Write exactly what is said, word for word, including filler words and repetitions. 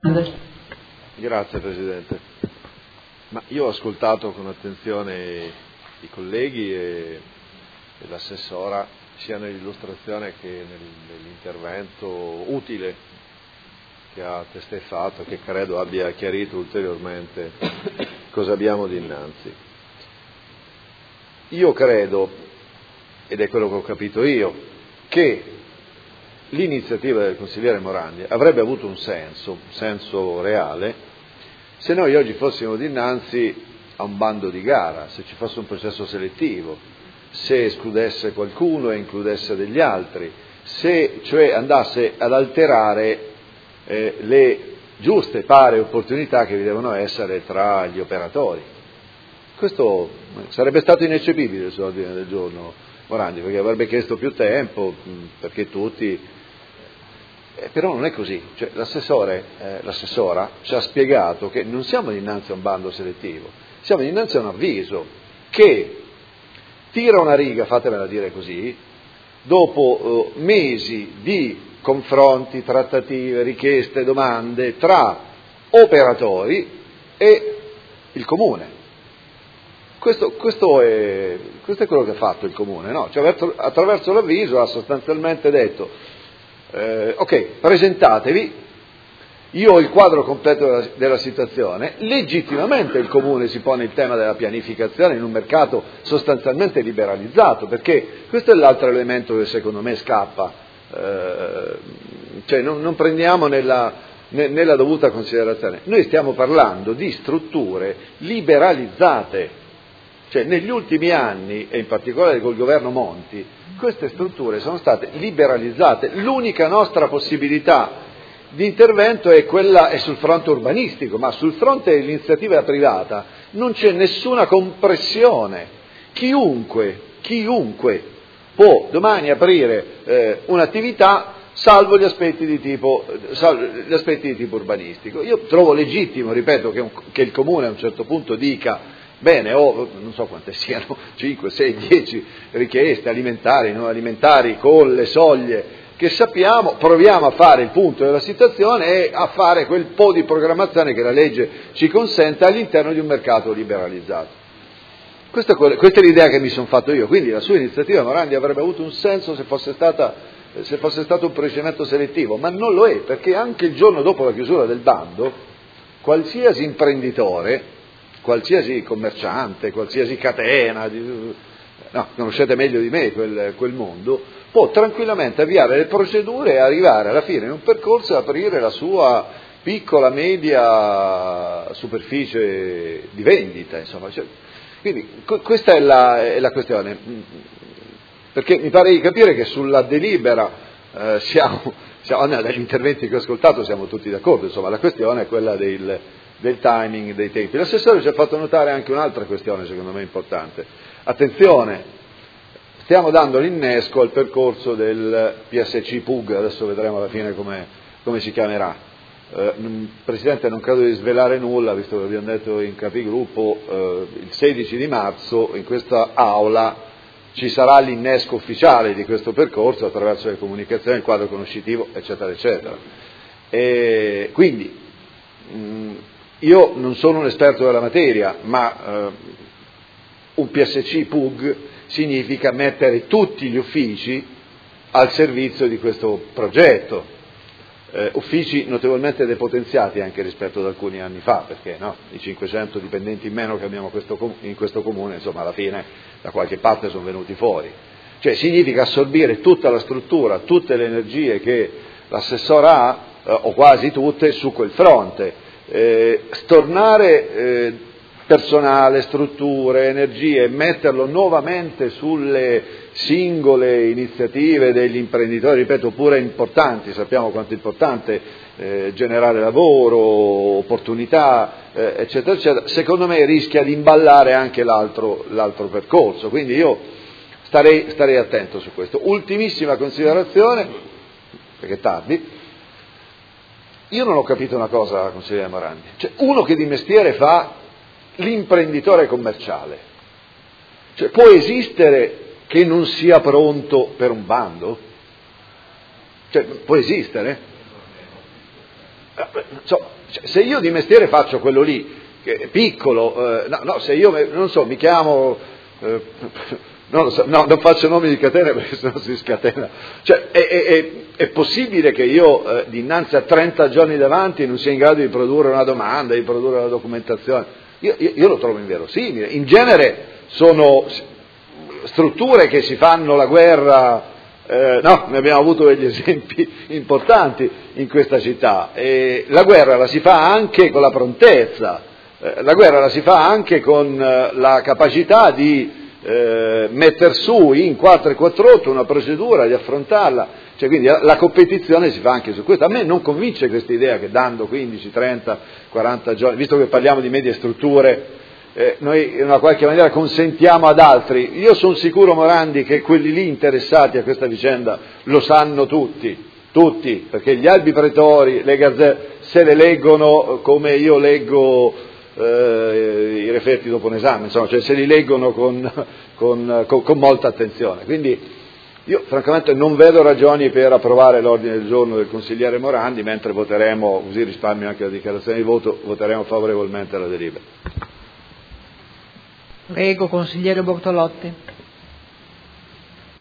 Grazie Presidente. Ma io ho ascoltato con attenzione i colleghi e, e l'assessora sia nell'illustrazione che nel, nell'intervento utile che ha testé fatto, che credo abbia chiarito ulteriormente cosa abbiamo dinanzi. Io credo, ed è quello che ho capito io, che l'iniziativa del consigliere Morandi avrebbe avuto un senso, un senso reale, se noi oggi fossimo dinanzi a un bando di gara, se ci fosse un processo selettivo, se escludesse qualcuno e includesse degli altri, se cioè andasse ad alterare eh, le giuste pari opportunità che vi devono essere tra gli operatori. Questo sarebbe stato ineccepibile sull'ordine del giorno Morandi, perché avrebbe chiesto più tempo, perché tutti... Eh, però non è così, cioè, l'assessore, eh, l'assessora ci ha spiegato che non siamo dinanzi a un bando selettivo, siamo dinanzi a un avviso che tira una riga, fatemela dire così, dopo eh, mesi di confronti, trattative, richieste, domande tra operatori e il Comune. Questo, questo, è, questo è quello che ha fatto il Comune, no? Cioè, attraverso l'avviso ha sostanzialmente detto Eh, ok, presentatevi, io ho il quadro completo della, della situazione, legittimamente il Comune si pone il tema della pianificazione in un mercato sostanzialmente liberalizzato, perché questo è l'altro elemento che secondo me scappa, eh, cioè non, non prendiamo nella, ne, nella dovuta considerazione. Noi stiamo parlando di strutture liberalizzate, cioè negli ultimi anni, e in particolare col governo Monti, queste strutture sono state liberalizzate. L'unica nostra possibilità di intervento è quella è sul fronte urbanistico, ma sul fronte dell'iniziativa privata non c'è nessuna compressione. Chiunque, chiunque può domani aprire eh, un'attività salvo gli aspetti di tipo, salvo gli aspetti di tipo urbanistico. Io trovo legittimo, ripeto, che, un, che il Comune a un certo punto dica bene, o non so quante siano, cinque, sei, dieci richieste alimentari, non alimentari, con le soglie che sappiamo, proviamo a fare il punto della situazione e a fare quel po' di programmazione che la legge ci consente all'interno di un mercato liberalizzato. Questa è, quella, questa è l'idea che mi sono fatto io, quindi la sua iniziativa Morandi avrebbe avuto un senso se fosse stata, se fosse stato un procedimento selettivo, ma non lo è, perché anche il giorno dopo la chiusura del bando, qualsiasi imprenditore, qualsiasi commerciante, qualsiasi catena, no, conoscete meglio di me quel, quel mondo, può tranquillamente avviare le procedure e arrivare alla fine in un percorso e aprire la sua piccola, media superficie di vendita, insomma. Cioè, quindi questa è la, è la questione, perché mi pare di capire che sulla delibera eh, siamo, siamo, dagli interventi che ho ascoltato siamo tutti d'accordo, insomma la questione è quella del del timing, dei tempi. L'assessore ci ha fatto notare anche un'altra questione secondo me importante. Attenzione, stiamo dando l'innesco al percorso del P S C P U G, adesso vedremo alla fine come, come si chiamerà. Eh, Presidente, non credo di svelare nulla, visto che abbiamo detto in capigruppo, eh, il sedici di marzo in questa aula ci sarà l'innesco ufficiale di questo percorso attraverso le comunicazioni, il quadro conoscitivo, eccetera, eccetera. E quindi, mh, io non sono un esperto della materia, ma eh, un P S C P U G significa mettere tutti gli uffici al servizio di questo progetto, eh, uffici notevolmente depotenziati anche rispetto ad alcuni anni fa, perché no, i cinquecento dipendenti in meno che abbiamo questo, in questo comune, insomma alla fine da qualche parte sono venuti fuori. Cioè significa assorbire tutta la struttura, tutte le energie che l'assessore ha, eh, o quasi tutte, su quel fronte. Eh, stornare eh, personale, strutture, energie e metterlo nuovamente sulle singole iniziative degli imprenditori, ripeto, pure importanti, sappiamo quanto è importante eh, generare lavoro, opportunità, eh, eccetera, eccetera, secondo me rischia di imballare anche l'altro, l'altro percorso, quindi io starei, starei attento su questo. Ultimissima considerazione, perché è tardi. Io non ho capito una cosa, consigliere Morandi, cioè uno che di mestiere fa l'imprenditore commerciale, cioè può esistere che non sia pronto per un bando? Cioè può esistere? So, se io di mestiere faccio quello lì, che è piccolo, eh, no, no, se io, non so, mi chiamo, eh, non, so, no, non faccio nomi di catena perché sennò si scatena, cioè è, è, è, è possibile che io eh, dinanzi a trenta giorni davanti non sia in grado di produrre una domanda, di produrre una documentazione? Io, io, io lo trovo inverosimile. In genere sono strutture che si fanno la guerra. Eh, no, ne abbiamo avuto degli esempi importanti in questa città. E la guerra la si fa anche con la prontezza, eh, la guerra la si fa anche con eh, la capacità di eh, metter su in quattro e quattr'otto una procedura, di affrontarla, cioè, quindi la, la competizione si fa anche su questo. A me non convince questa idea che dando quindici, trenta, quaranta giorni, visto che parliamo di medie strutture, Eh, noi in una qualche maniera consentiamo ad altri. Io sono sicuro, Morandi, che quelli lì interessati a questa vicenda lo sanno tutti, tutti, perché gli albi pretori, le gazzette, se le leggono come io leggo eh, i referti dopo un esame, insomma, cioè se li leggono con, con, con, con molta attenzione. Quindi io francamente non vedo ragioni per approvare l'ordine del giorno del consigliere Morandi, mentre voteremo, così risparmio anche la dichiarazione di voto, voteremo favorevolmente alla delibera. Prego, consigliere Bortolotti.